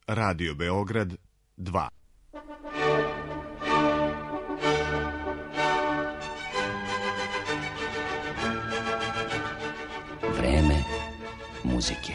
Radio Beograd 2. Vreme muzike.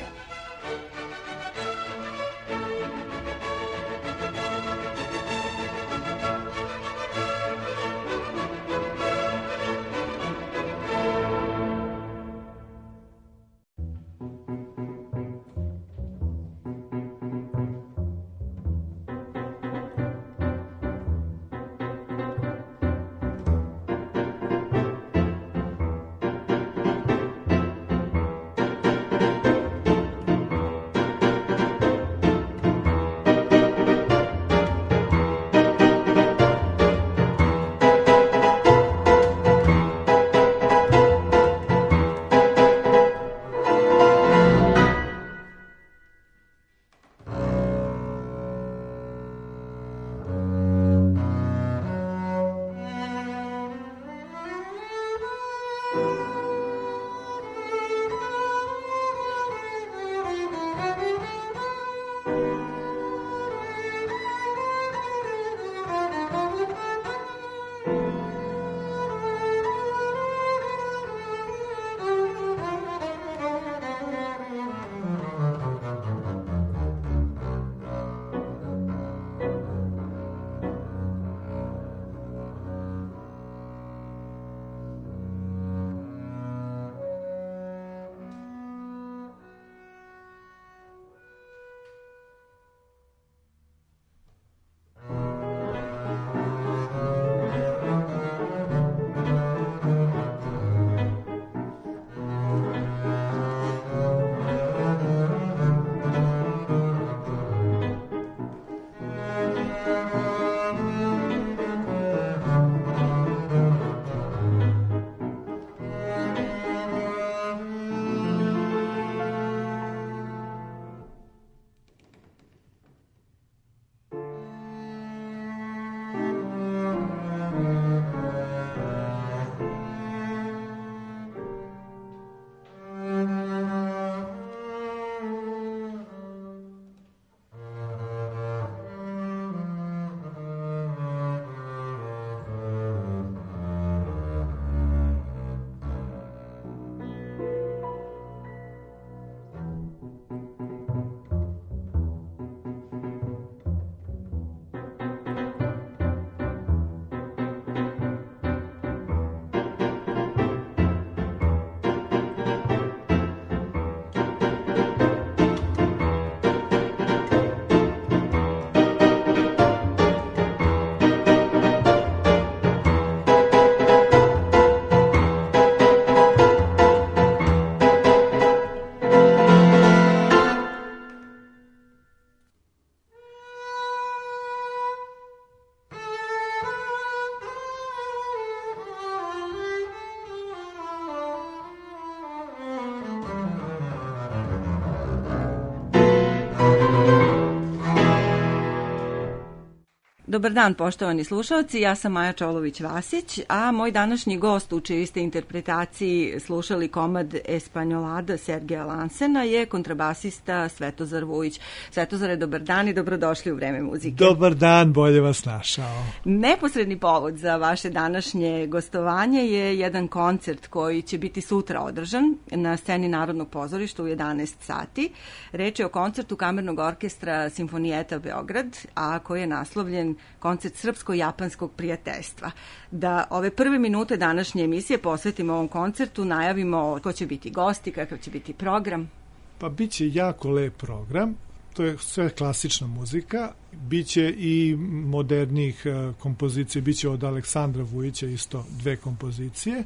Dobar dan, poštovani slušalci, ja sam Maja Čolović-Vasić, a moj današnji gost u čijoj ste interpretaciji slušali komad Espanjolada Sergeja Lansena je kontrabasista Svetozar Vujić. Svetozare, dobar dan i dobrodošli u Vreme muzike. Dobar dan, bolje vas našao. Neposredni povod za vaše današnje gostovanje je jedan koncert koji će biti sutra održan na sceni Narodnog pozorišta u 11 sati. Reč je o koncertu Kamernog orkestra Simfonijeta Beograd, a koji je naslovljen koncert srpsko-japanskog prijateljstva. Da ove prve minute današnje emisije posvetimo ovom koncertu, najavimo ko će biti gosti, kakav će biti program. Pa bit će jako lep program, to je sve klasična muzika, bit će i modernijih kompozicija, bit će od Aleksandra Vujića isto 2 kompozicije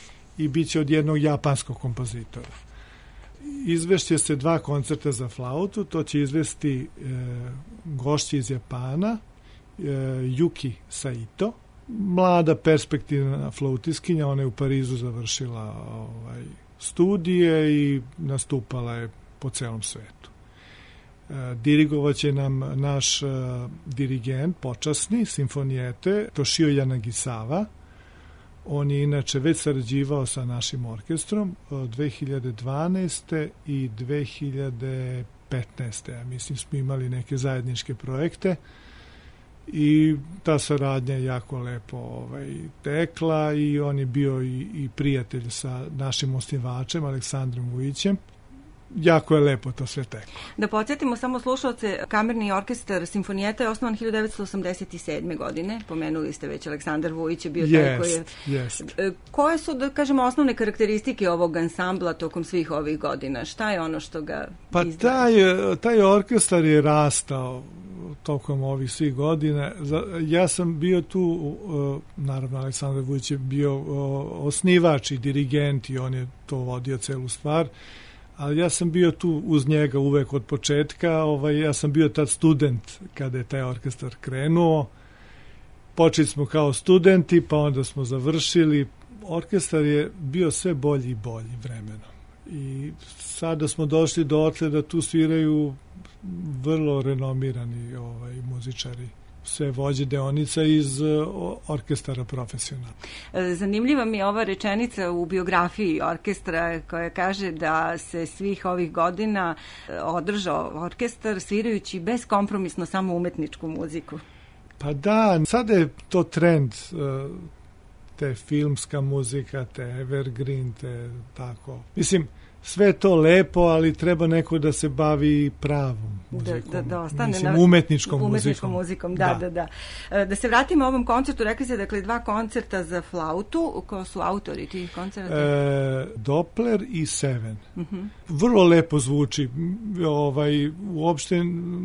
i bit će od jednog japanskog kompozitora. Izvešće se 2 koncerta za flautu, to će izvesti gošći iz Japana, Yuki Saito, mlada perspektivna flautiskinja, ona je u Parizu završila studije i nastupala je po celom svetu. Dirigovaće nam naš dirigent, počasni, simfonijete, Toshio Yanagisawa. On je inače već sarađivao sa našim orkestrom od 2012. i 15. Ja mislim smo imali neke zajedničke projekte i ta saradnja je jako lepo tekla i on je bio i prijatelj sa našim osnivačem Aleksandrom Vujićem. Jako je lepo to sve teklo. Da podsjetimo samo slušalce, Kamerni orkestar Simfonijeta je osnovan 1987. godine. Pomenuli ste već, Aleksandar Vujić je bio taj koji je... Koje su, da kažemo, osnovne karakteristike ovog ansambla tokom svih ovih godina? Šta je ono što ga izdvaja? Taj orkestar je rastao tokom ovih svih godina. Ja sam bio tu, naravno Aleksandar Vujić je bio osnivač i dirigent i on je to vodio celu stvar, ali ja sam bio tu uz njega uvek od početka. Ja sam bio tad student kada je taj orkestar krenuo. Počeli smo kao studenti, pa onda smo završili. Orkestar je bio sve bolji i bolji vremenom. I sada smo došli do otle da tu sviraju vrlo renomirani muzičari, sve vođe deonica iz orkestara profesionalno. Zanimljiva mi je ova rečenica u biografiji orkestra koja kaže da se svih ovih godina održao orkestar svirajući beskompromisno samo umetničku muziku. Pa da, sada je to trend, te filmska muzika, te evergreen, te tako. Mislim, sve to lepo, ali treba neko da se bavi pravom muzikom. Da ostane mislim, umetničkom muzikom. Da. Da se vratimo ovom koncertu, rekli ste, dakle, 2 koncerta za flautu. Ko su autori tih koncerta? Doppler i Seven. Vrlo lepo zvuči. Uopšte,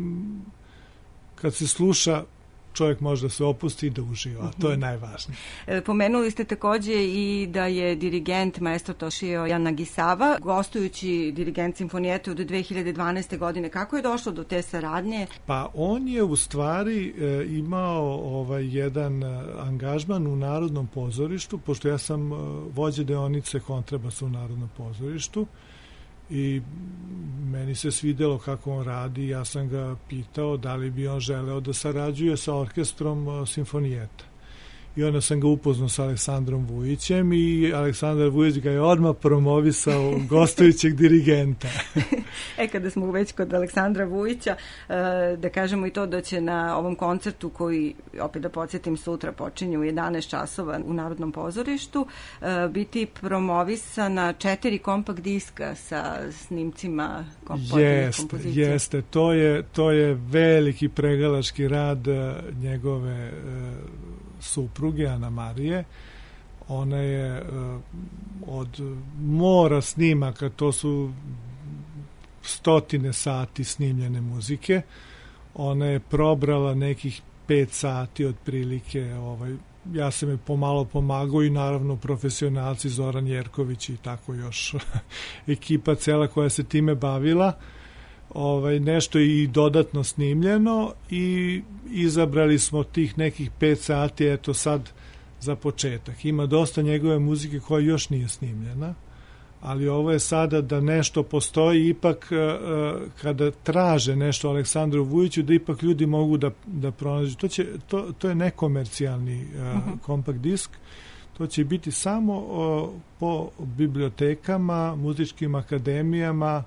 kad se sluša, čovjek može da se opusti i da uživa, a to je najvažnije. Pomenuli ste takođe i da je dirigent maestro Toshio Yanagisawa, gostujući dirigent Simfonijete od 2012. godine. Kako je došlo do te saradnje? Pa on je u stvari imao jedan angažman u Narodnom pozorištu, pošto ja sam vođa deonice kontrabasa u Narodnom pozorištu, i meni se svidelo kako on radi. Ja sam ga pitao da li bi on želeo da sarađuje sa orkestrom Simfonijeta. I onda sam ga upoznao sa Aleksandrom Vujićem i Aleksandar Vujić ga je odmah promovisao gostujućeg dirigenta. Kada smo već kod Aleksandra Vujića, da kažemo i to da će na ovom koncertu, koji, opet da podsjetim, sutra počinje u 11 časova u Narodnom pozorištu, biti promovisana 4 kompakt diska sa snimcima kompozicije. Jeste. To je veliki pregalački rad njegove supruge Ana Marije. Ona je od mora snimaka, to su 100 sati snimljene muzike, ona je probrala nekih 5 sati otprilike. Ja sam je pomalo pomagao i naravno profesionalci Zoran Jerković i tako još ekipa cela koja se time bavila. Nešto je i dodatno snimljeno i izabrali smo tih nekih 5 sati, eto sad za početak. Ima dosta njegove muzike koja još nije snimljena, ali ovo je sada da nešto postoji, ipak kada traže nešto Aleksandru Vujiću, da ipak ljudi mogu da pronađu. To je nekomercijalni kompakt disk, to će biti samo po bibliotekama, muzičkim akademijama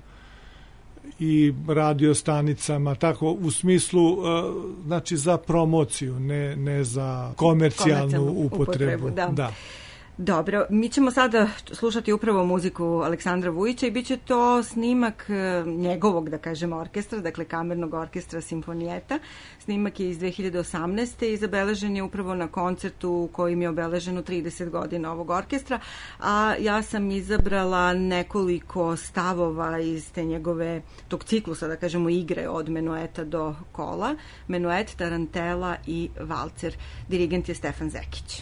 i radiostanicama, tako u smislu, znači za promociju, ne za komercijalnu upotrebu. Da. Dobro, mi ćemo sada slušati upravo muziku Aleksandra Vujića i bit će to snimak njegovog, da kažemo, orkestra, dakle Kamernog orkestra Simfonijeta. Snimak je iz 2018. i zabeležen je upravo na koncertu kojim je obeleženo 30 godina ovog orkestra, a ja sam izabrala nekoliko stavova iz te njegove, tog ciklusa, da kažemo, igre od menueta do kola, menuet, tarantela i valcer. Dirigent je Stefan Zekić.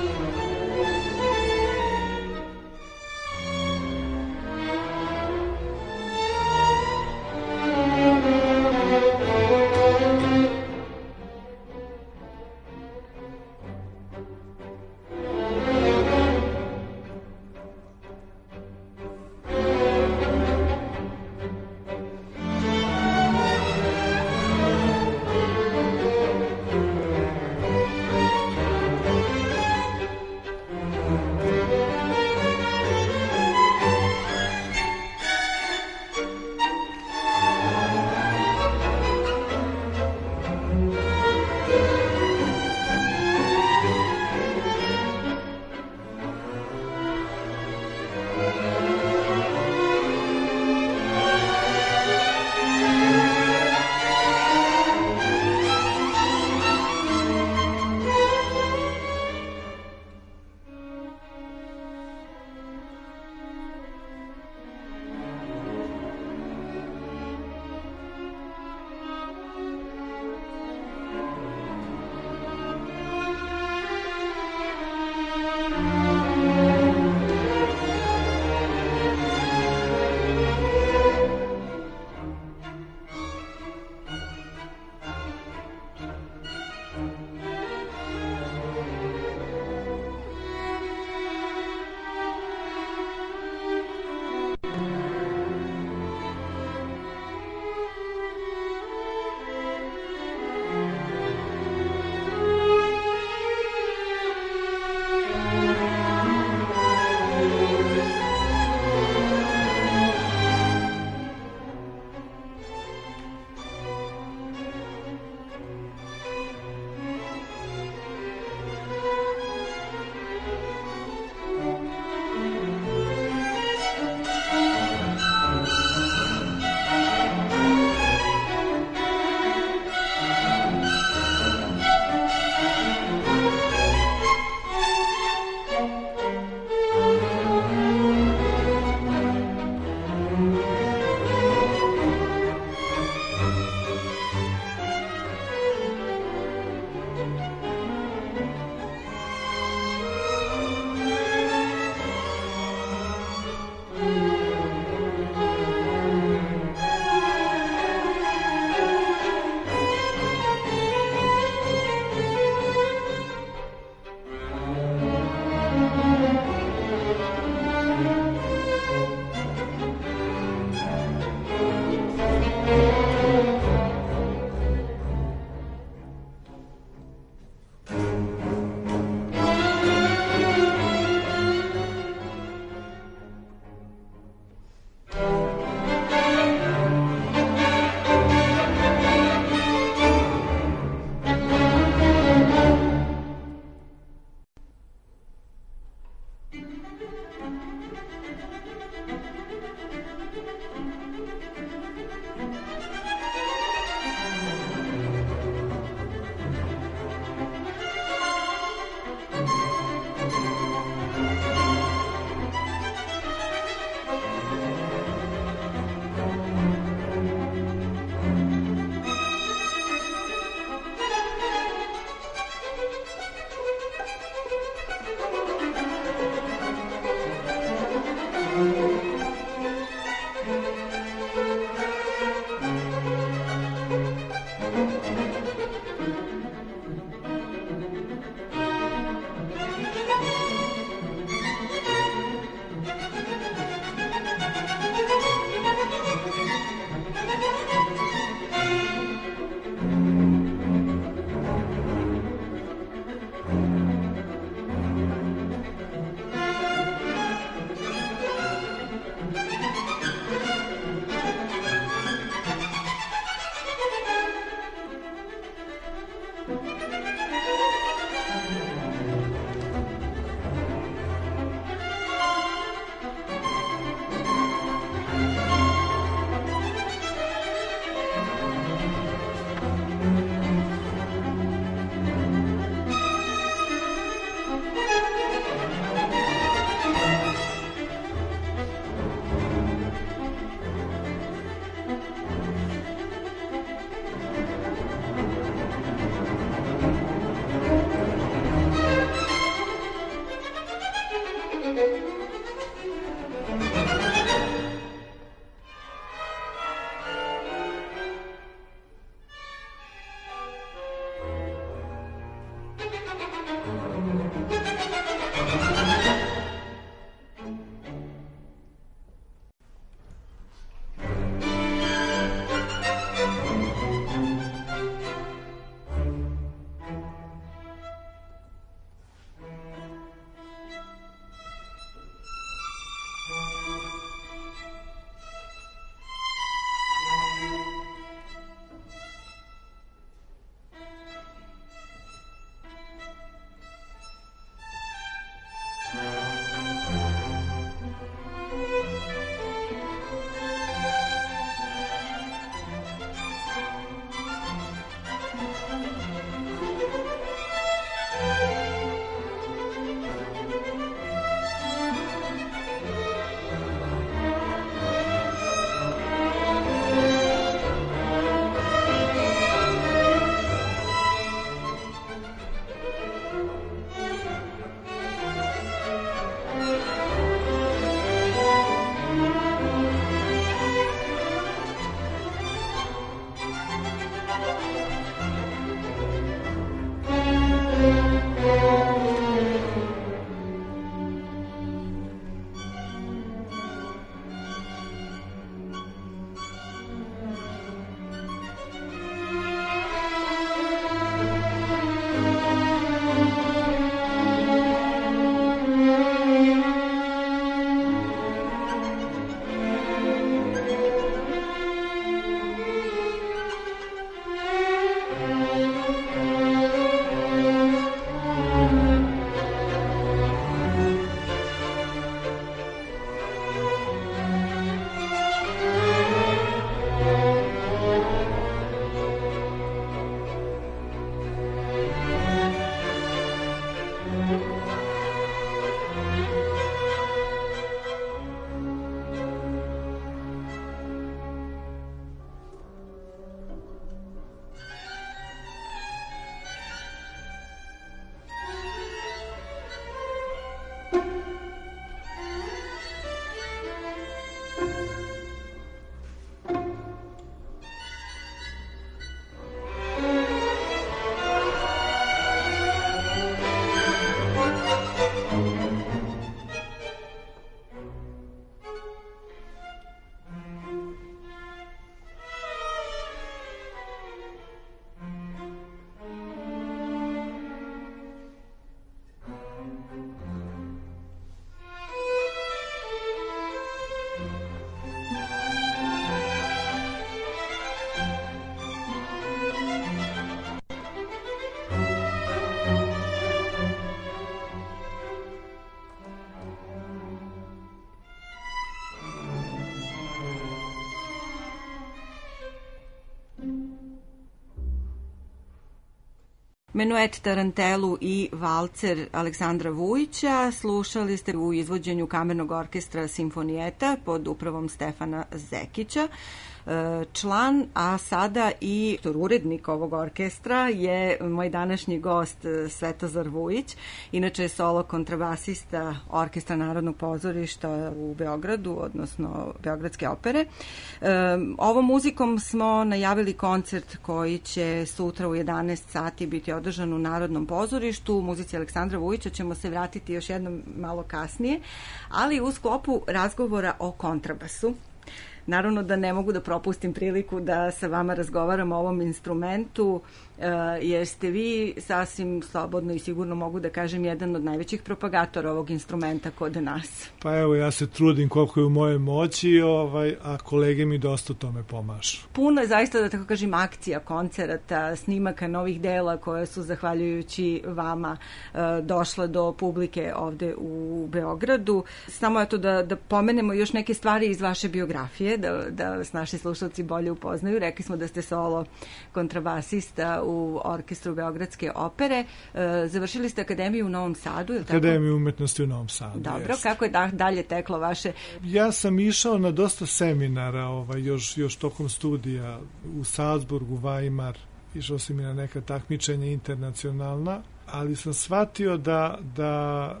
Menuet Tarantelu i valcer Aleksandra Vujića slušali ste u izvođenju Kamernog orkestra Simfonijeta pod upravom Stefana Zekića. Član, a sada i urednik ovog orkestra je moj današnji gost Svetozar Vujić, inače je solo kontrabasista Orkestra Narodnog pozorišta u Beogradu, odnosno Beogradske opere. Ovom muzikom smo najavili koncert koji će sutra u 11 sati biti održan u Narodnom pozorištu. U muzici Aleksandra Vujića ćemo se vratiti još jednom malo kasnije, ali u sklopu razgovora o kontrabasu. Naravno da ne mogu da propustim priliku da sa vama razgovaram o ovom instrumentu, jer ste vi sasvim slobodno i sigurno mogu da kažem jedan od najvećih propagatora ovog instrumenta kod nas. Pa evo, ja se trudim koliko je u mojoj moći, a kolege mi dosta tome pomažu. Puno je zaista, da tako kažem, akcija, koncerata, snimaka novih dela koje su, zahvaljujući vama, došle do publike ovde u Beogradu. Samo eto da pomenemo još neke stvari iz vaše biografije, da vas naši slušalci bolje upoznaju. Rekli smo da ste solo kontrabasista u orkestru Beogradske opere. Završili ste akademiju u Novom Sadu, je li tako? Akademiju umetnosti u Novom Sadu. Dobro, jest. Kako je dalje teklo vaše? Ja sam išao na dosta seminara, još tokom studija u Salzburgu, Weimar, išao sam i na neka takmičenja internacionalna, ali sam shvatio da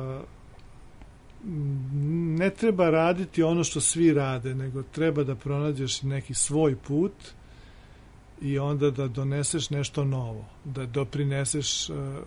ne treba raditi ono što svi rade, nego treba da pronađeš neki svoj put i onda da doneseš nešto novo, da doprineseš,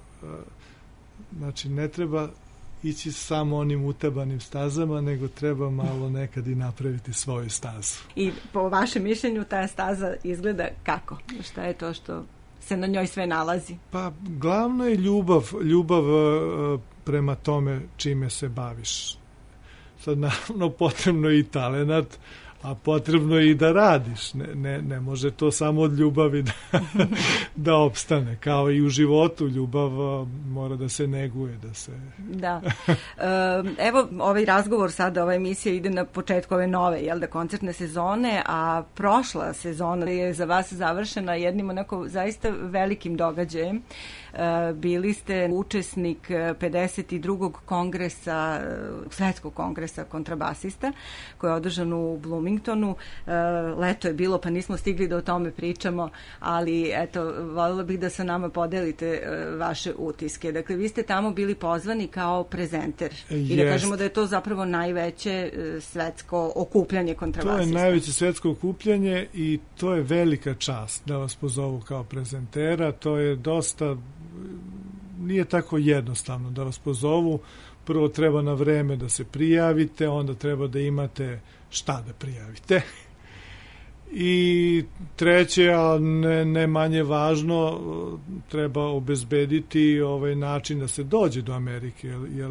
znači ne treba ići samo onim utabanim stazama, nego treba malo nekad i napraviti svoju stazu. I po vašem mišljenju ta staza izgleda kako? Šta je to što se na njoj sve nalazi? Pa glavno je ljubav prema tome čime se baviš. Sad naravno potrebno je i talenat, a potrebno je i da radiš. Ne može to samo od ljubavi da opstane. Kao i u životu, ljubav mora da se neguje. Da. Evo, ovaj razgovor sada, ova emisija ide na početku ove nove, koncertne sezone, a prošla sezona je za vas završena jednim onako zaista velikim događajem. Bili ste učesnik 52. kongresa, svetskog kongresa kontrabasista, koji je održan u Bloomingtonu. Leto je bilo, pa nismo stigli da o tome pričamo, ali eto, voljela bih da sa nama podelite vaše utiske. Dakle, vi ste tamo bili pozvani kao prezenter. I da kažemo da je to zapravo najveće svetsko okupljanje kontrabasista. To je najveće svetsko okupljanje i to je velika čast da vas pozovu kao prezentera. To je dosta, nije tako jednostavno da vas pozovu. Prvo treba na vreme da se prijavite, onda treba da imate šta da prijavite. I treće, a ne manje važno, treba obezbediti način da se dođe do Amerike, jer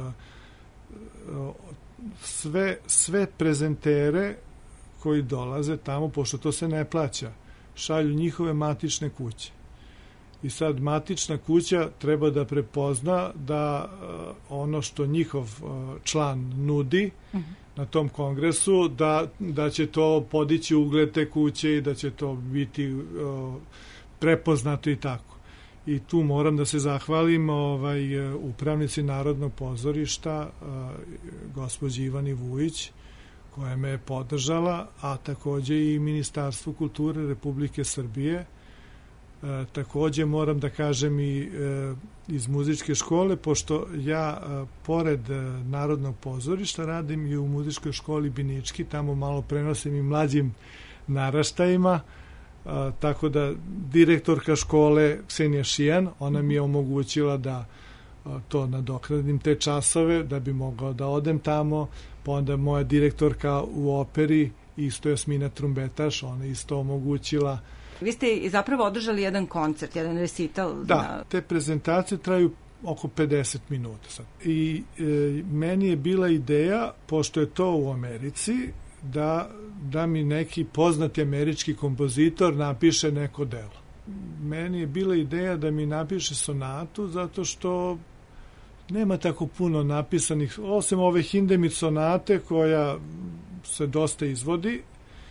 sve prezentere koji dolaze tamo, pošto to se ne plaća, šalju njihove matične kuće. I sad matična kuća treba da prepozna da ono što njihov član nudi na tom kongresu, da će to podići ugled te kuće i da će to biti prepoznato i tako. I tu moram da se zahvalim upravnici Narodnog pozorišta, gospođi Ivani Vujić, koja me je podržala, a takođe i Ministarstvu kulture Republike Srbije. Takođe moram da kažem i iz muzičke škole, pošto ja pored Narodnog pozorišta radim i u muzičkoj školi Binički, tamo malo prenosim i mlađim naraštajima, tako da direktorka škole Ksenija Šijan, ona mi je omogućila da to nadoknadim te časove, da bi mogao da odem tamo, pa onda moja direktorka u operi, isto Jasmina Trumbetaš, ona isto omogućila. Vi ste zapravo održali jedan koncert, jedan recital. Da, te prezentacije traju oko 50 minuta sad. I meni je bila ideja, pošto je to u Americi, da mi neki poznati američki kompozitor napiše neko delo. Meni je bila ideja da mi napiše sonatu, zato što nema tako puno napisanih, osim ove Hindemith sonate koja se dosta izvodi.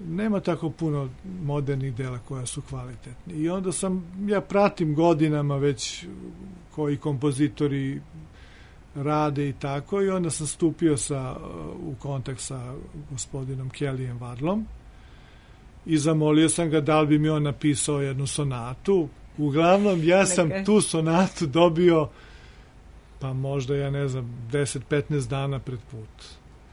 nema tako puno modernih dela koja su kvalitetni. I onda ja pratim godinama već koji kompozitori rade i tako, i onda sam stupio u kontakt sa gospodinom Kellyjem Wadlom i zamolio sam ga da li bi mi on napisao jednu sonatu. Uglavnom, ja sam tu sonatu dobio, pa možda, 10-15 dana pred put.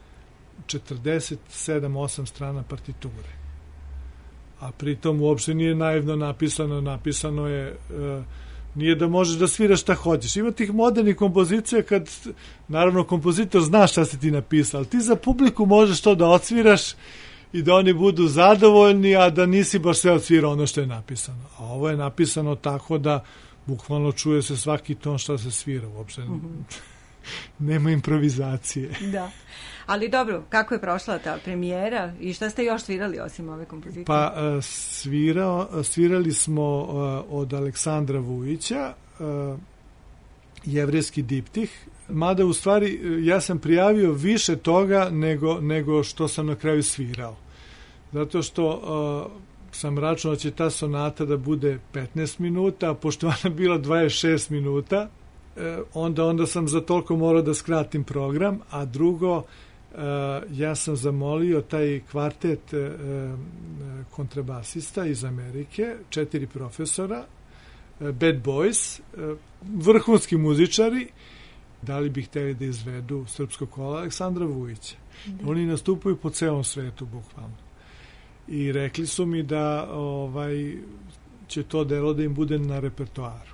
47-8 strana partiture. A pritom uopšte nije naivno napisano je nije da možeš da sviraš šta hoćeš. Ima tih modernih kompozicija kad, naravno, kompozitor zna šta si ti napisao, ali ti za publiku možeš to da odsviraš i da oni budu zadovoljni, a da nisi baš sve odsvirao ono što je napisano. A ovo je napisano tako da bukvalno čuje se svaki ton šta se svira, uopšte nema improvizacije. Da. Ali dobro, kako je prošla ta premijera i šta ste još svirali osim ove kompozicije? Pa svirali smo od Aleksandra Vujića Jevrejski diptih, mada u stvari ja sam prijavio više toga nego što sam na kraju svirao. Zato što sam računao da će ta sonata da bude 15 minuta, a pošto ona bila 26 minuta, onda sam za toliko morao da skratim program, a drugo, ja sam zamolio taj kvartet kontrabasista iz Amerike, 4 profesora, Bad Boys, vrhunski muzičari, da li bi hteli da izvedu srpsko kola Aleksandra Vujića. Oni nastupaju po celom svetu, bukvalno. I rekli su mi da će to delo da im bude na repertoaru.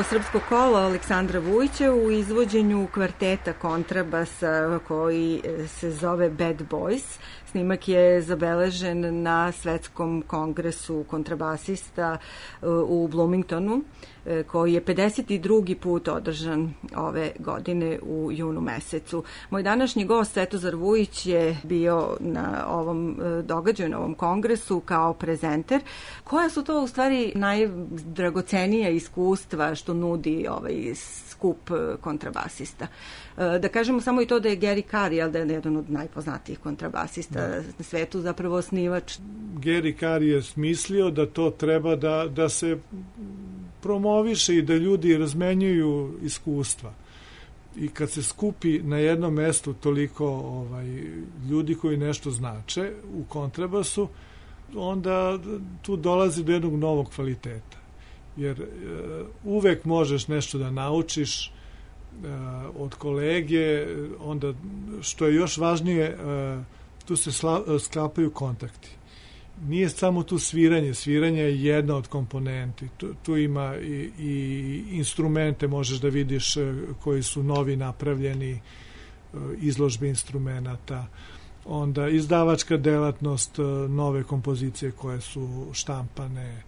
srpsko kolo Aleksandra Vujića u izvođenju kvarteta kontrabasa koji se zove Bad Boys. Snimak je zabeležen na Svetskom kongresu kontrabasista u Bloomingtonu, koji je 52. put održan ove godine u junu mesecu. Moj današnji gost Svetozar Vujić je bio na ovom događaju, na ovom kongresu kao prezenter. Koja su to u stvari najdragocenija iskustva što nudi ovaj skup kontrabasista? Da kažemo samo i to da je Gary Carr, da je jedan od najpoznatijih kontrabasista na svetu, zapravo osnivač. Gary Carr je smislio da to treba da se promoviše i da ljudi razmenjuju iskustva. I kad se skupi na jednom mestu toliko ljudi koji nešto znače u kontrabasu, onda tu dolazi do jednog novog kvaliteta. Jer uvek možeš nešto da naučiš od kolege, onda što je još važnije, tu se sklapaju kontakti. Nije samo tu sviranje, sviranje je jedna od komponenti. Tu ima i instrumente, možeš da vidiš koji su novi napravljeni, izložbe instrumenta, onda izdavačka delatnost, nove kompozicije koje su štampane,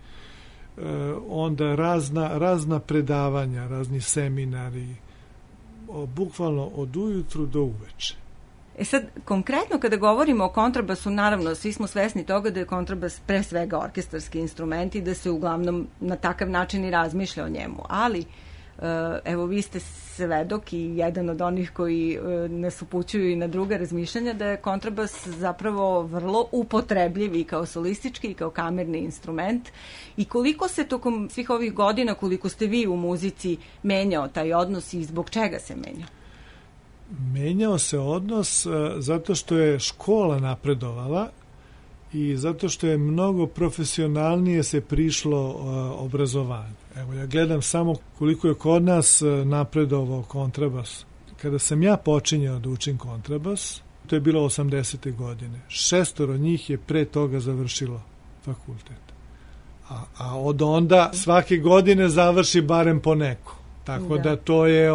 onda razna predavanja, razni seminari, bukvalno od ujutru do uveče. Sad, konkretno kada govorimo o kontrabasu, naravno, svi smo svesni toga da je kontrabas pre svega orkestarski instrument i da se uglavnom na takav način i razmišlja o njemu, ali evo vi ste svedok i jedan od onih koji nas upućuju i na druga razmišljanja da je kontrabas zapravo vrlo upotrebljiv i kao solistički i kao kamerni instrument i koliko se tokom svih ovih godina, koliko ste vi u muzici menjao taj odnos i zbog čega se menjao? Menjao se odnos zato što je škola napredovala i zato što je mnogo profesionalnije se prišlo obrazovanju. Evo, ja gledam samo koliko je kod nas napredovao kontrabas. Kada sam ja počinjao da učim kontrabas, to je bilo 80. godine. 6 njih je pre toga završilo fakultet. A od onda svake godine završi barem po neko. Tako da to je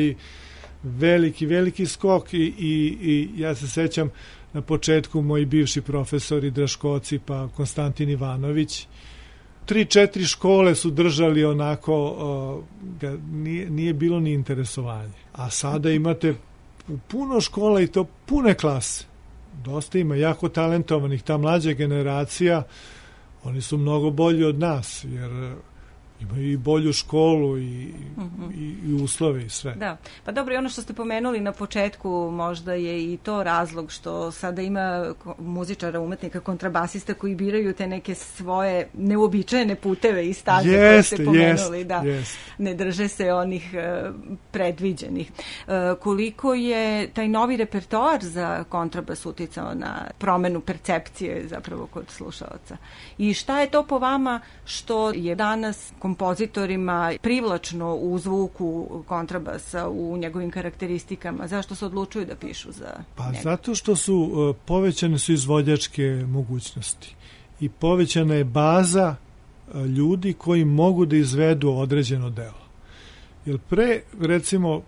veliki skok i ja se sećam na početku moji bivši profesori Draškoci pa Konstantin Ivanović 3-4 škole su držali onako nije bilo ni interesovanje, a sada imate puno škola i to pune klase, dosta ima jako talentovanih, ta mlađa generacija oni su mnogo bolji od nas jer imaju i bolju školu i uslove i sve. Da, pa dobro, i ono što ste pomenuli na početku, možda je i to razlog što sada ima muzičara, umetnika, kontrabasista koji biraju te neke svoje neuobičajene puteve i staze koje ste pomenuli. Ne drže se onih predviđenih. Koliko je taj novi repertoar za kontrabas uticao na promenu percepcije zapravo kod slušaoca? I šta je to po vama što je danas kompozitorima privlačno u zvuku kontrabasa, u njegovim karakteristikama? Zašto se odlučuju da pišu za njega? Zato što su povećane su izvođačke mogućnosti i povećana je baza ljudi koji mogu da izvedu određeno delo. Jer pre, recimo,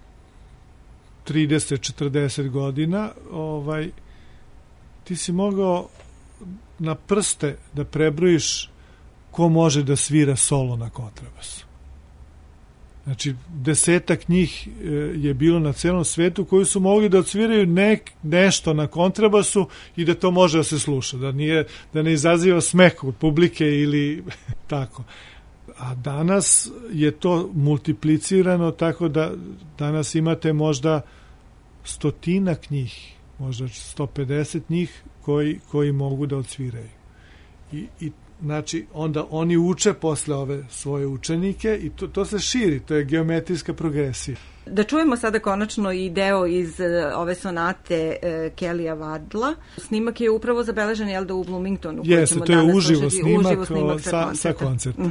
30-40 godina ti si mogao na prste da prebrojiš ko može da svira solo na kontrabasu. Znači, 10 njih je bilo na celom svetu koji su mogli da odsviraju nešto na kontrabasu i da to može da se sluša, da ne izaziva smeh od publike ili tako. A danas je to multiplicirano tako da danas imate možda 100 njih, možda 150 njih koji mogu da odsviraju. I znači, onda oni uče posle ove svoje učenike i to se širi, to je geometrijska progresija. Da čujemo sada konačno i deo iz ove sonate Kellya Wardla. Snimak je upravo zabeležen, u Bloomingtonu. Jeste, to je uživo snimak sa koncerta.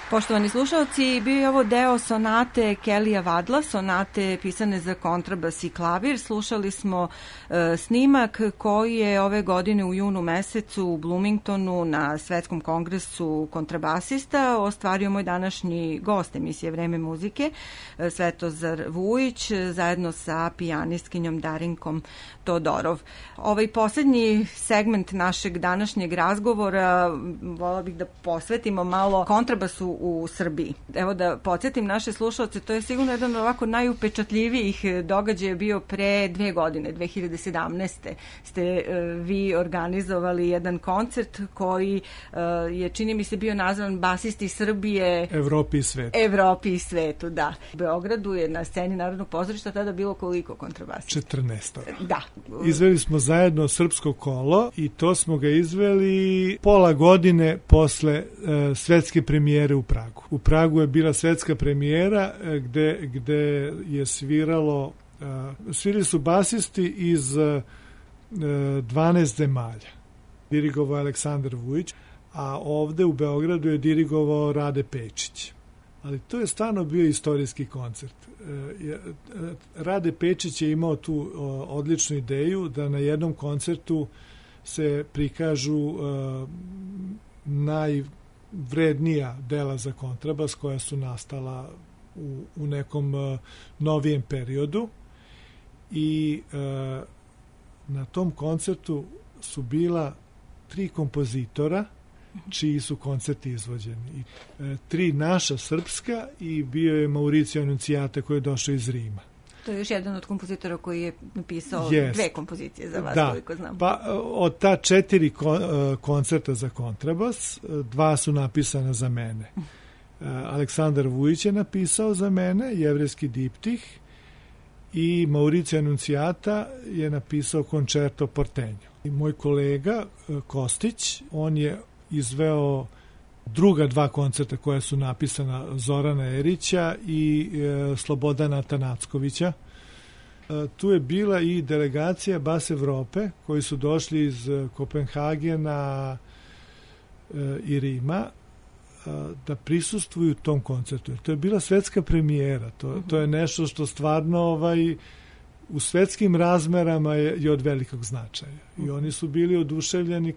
Poštovani slušalci, bio je ovo deo sonate Kellya Wadla, sonate pisane za kontrabas i klavir. Slušali smo snimak koji je ove godine u junu mesecu u Bloomingtonu na Svetskom kongresu kontrabasista ostvario moj današnji gost emisije Vreme muzike, Svetozar Vujić, zajedno sa pijanistkinjom Darinkom Todorov. Ovaj poslednji segment našeg današnjeg razgovora vola bih da posvetimo malo kontrabasu u Srbiji. Evo da podsjetim naše slušalce, to je sigurno jedan ovako najupečatljivijih događaja bio pre 2 godine, 2017. ste vi organizovali jedan koncert koji je, čini mi se, bio nazvan Basisti Srbije Evropi i svetu. Evropi i svetu, da. U Beogradu je na sceni Narodnog pozorišta tada bilo koliko kontrabasista? 14. Da. Izveli smo zajedno Srpsko kolo i to smo ga izveli pola godine posle svetske premijere u Pragu. U Pragu je bila svetska premijera gde je svirali su basisti iz 12 zemalja. Dirigovao je Aleksandar Vujić, a ovde u Beogradu je dirigovao Rade Pečić. Ali to je stvarno bio istorijski koncert. Rade Pečić je imao tu odličnu ideju da na jednom koncertu se prikažu najvrednija dela za kontrabas koja su nastala u nekom novijem periodu i na tom koncertu su bila 3 kompozitora čiji su koncerti izvođeni. 3 naša srpska i bio je Mauricio Annunziata koji je došao iz Rima. To je još jedan od kompozitora koji je napisao 2 kompozicije za vas, koliko znam. Pa od ta 4 koncerta za kontrabas, 2 su napisana za mene. Aleksandar Vujić je napisao za mene Jevrejski diptih i Mauricio Annunziata je napisao Koncerto Portenjo. I moj kolega Kostić, on je izveo druga 2 koncerta koja su napisana Zorana Erića i Slobodana Tanackovića. Tu je bila i delegacija Bas Evrope koji su došli iz Kopenhagena i Rima da prisustvuju tom koncertu. To je bila svetska premijera. To je nešto što stvarno u svetskim razmerama je od velikog značaja. I oni su bili oduševljeni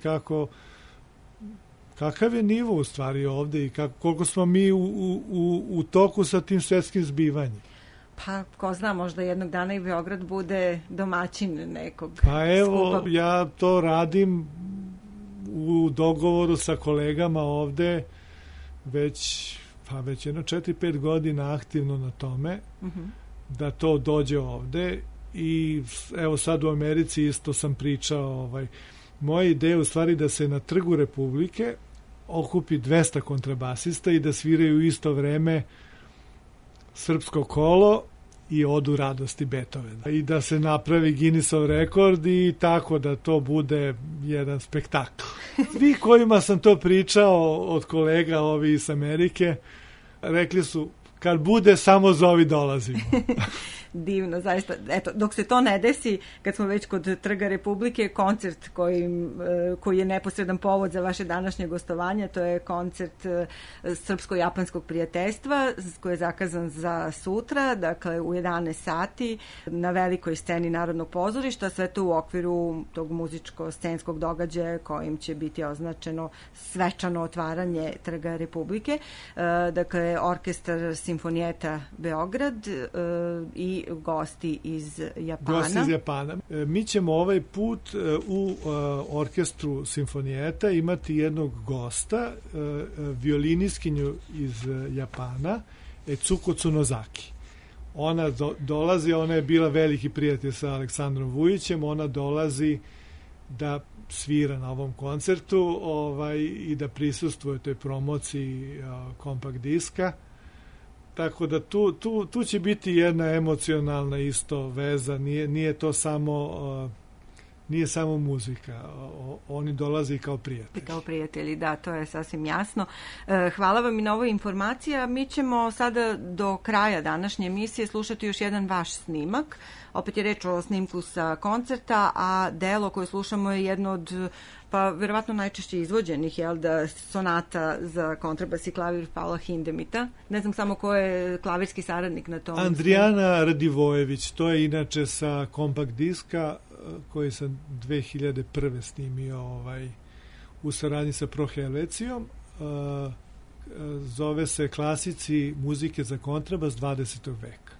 kakav je nivo u stvari ovde i koliko smo mi u toku sa tim svetskim zbivanjem. Pa, ko zna, možda jednog dana i Beograd bude domaćin nekog Pa evo, skupa. Ja to radim u dogovoru sa kolegama ovde već jedno 4-5 godina aktivno na tome da to dođe ovde i evo sad u Americi isto sam pričao moja ideja u stvari da se na Trgu Republike okupi 200 kontrabasista i da sviraju u isto vreme Srpsko kolo i Odu radosti Beethovena. I da se napravi Guinnessov rekord i tako da to bude jedan spektakl. Svi kojima sam to pričao od kolega ovi iz Amerike rekli su kad bude samo zovi dolazimo. Divno, zaista. Eto, dok se to ne desi, kad smo već kod Trga Republike, koncert koji je neposredan povod za vaše današnje gostovanje, to je koncert Srpsko-japanskog prijateljstva koji je zakazan za sutra, dakle u 11 sati na velikoj sceni Narodnog pozorišta, sve to u okviru tog muzičko-scenskog događaja kojim će biti označeno svečano otvaranje Trga Republike. Dakle, orkestar Simfonijeta Beograd i gosti iz Japana. Gosti iz Japana. Mi ćemo ovaj put u orkestru Simfonijeta imati jednog gosta, violinistkinju iz Japana, Etsuko Tsunozaki. Ona dolazi, ona je bila veliki prijatelj sa Aleksandrom Vujićem, ona dolazi da svira na ovom koncertu i da prisustvuje toj promociji kompakt diska. Tako da tu će biti jedna emocionalna isto veza, nije to samo nije samo muzika, oni dolaze i kao prijatelji. Kao prijatelji, da, to je sasvim jasno. Hvala vam i na ovoj informaciji, a mi ćemo sada do kraja današnje emisije slušati još jedan vaš snimak. Opet je reč o snimku sa koncerta, a delo koje slušamo je jedno od, pa verovatno najčešće izvođenih, sonata za kontrabas i klavir Pavla Hindemita. Ne znam samo ko je klavirski saradnik na tom. Andrijana Radivojević, to je inače sa kompakt diska koji sam 2001. snimio u saradnji sa Pro Helvecijom. Zove se Klasici muzike za kontrabas 20. veka.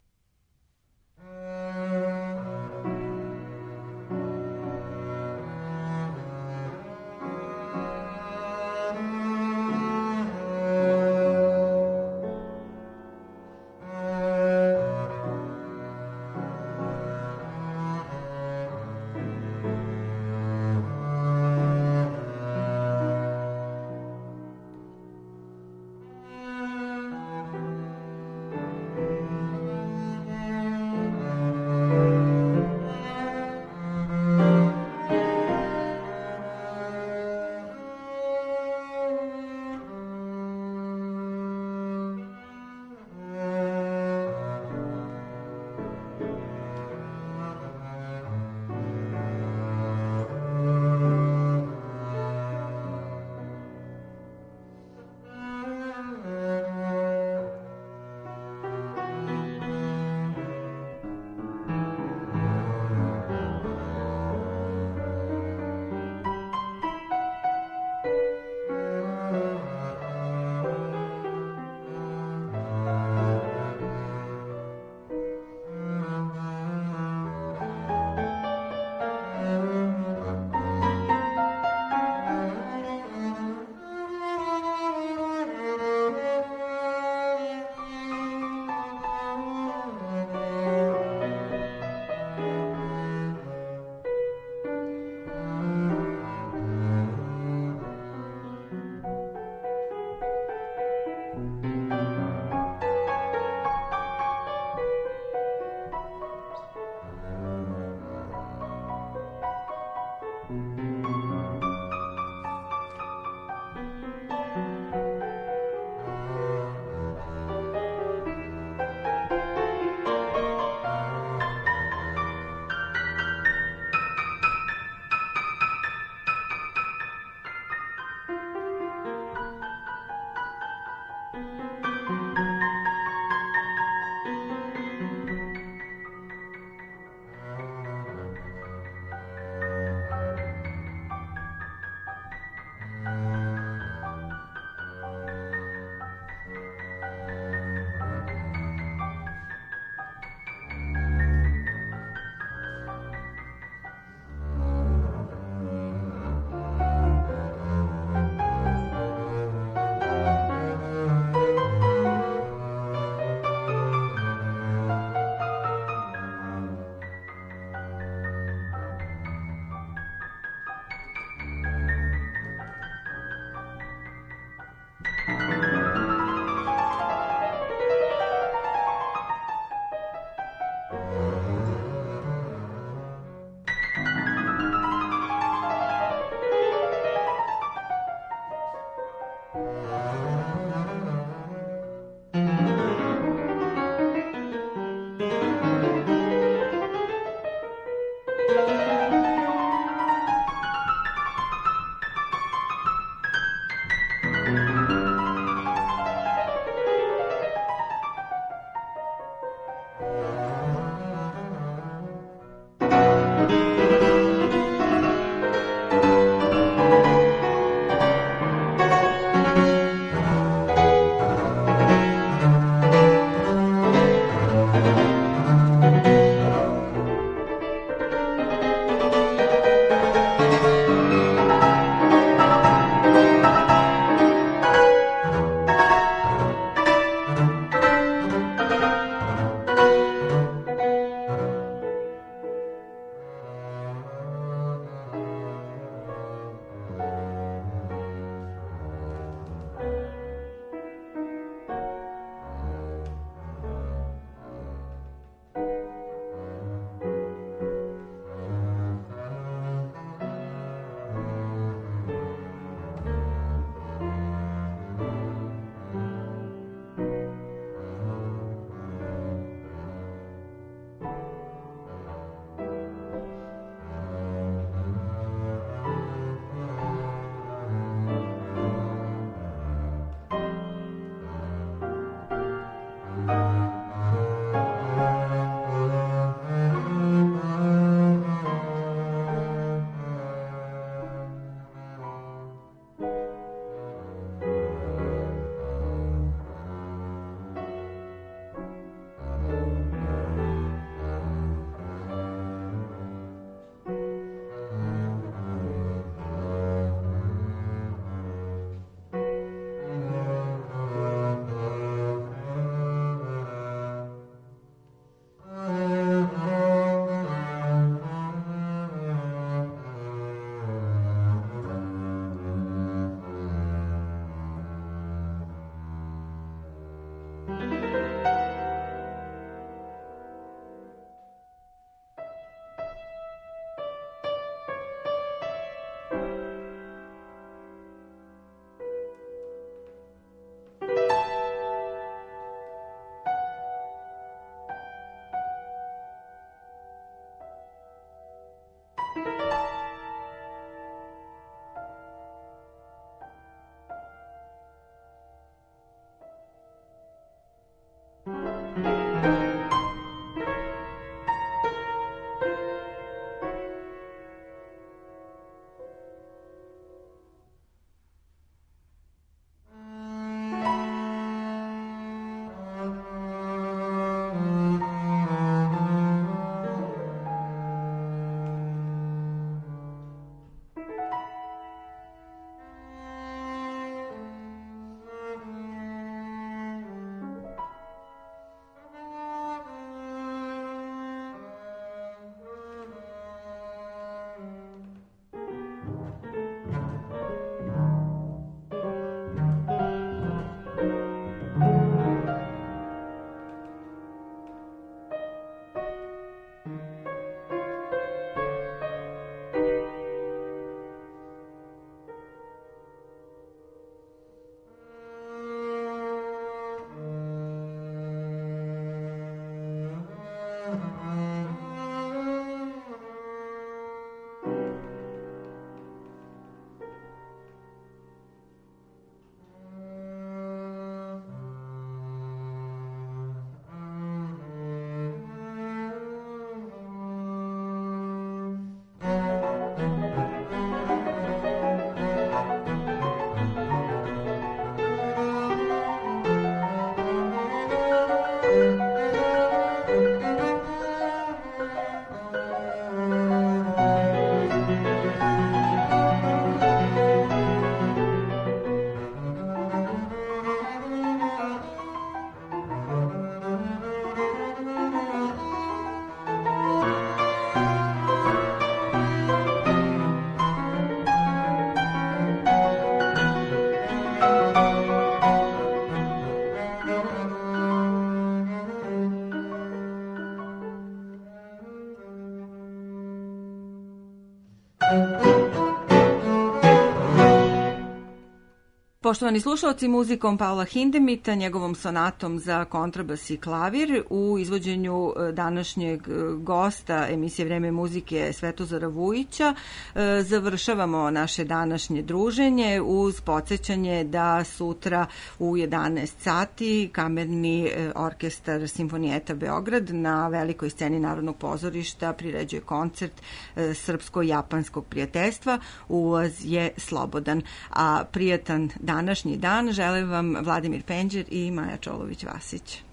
Poštovani slušalci, muzikom Paula Hindemita, njegovom sonatom za kontrabas i klavir u izvođenju današnjeg gosta emisije Vreme muzike Svetozara Vujića završavamo naše današnje druženje uz podsjećanje da sutra u 11 sati Kamerni orkestar Simfonijeta Beograd na velikoj sceni Narodnog pozorišta priređuje koncert srpsko-japanskog prijateljstva. Ulaz je slobodan, a prijatan današnji dan žele vam Vladimir Penđer i Maja Čolović-Vasić.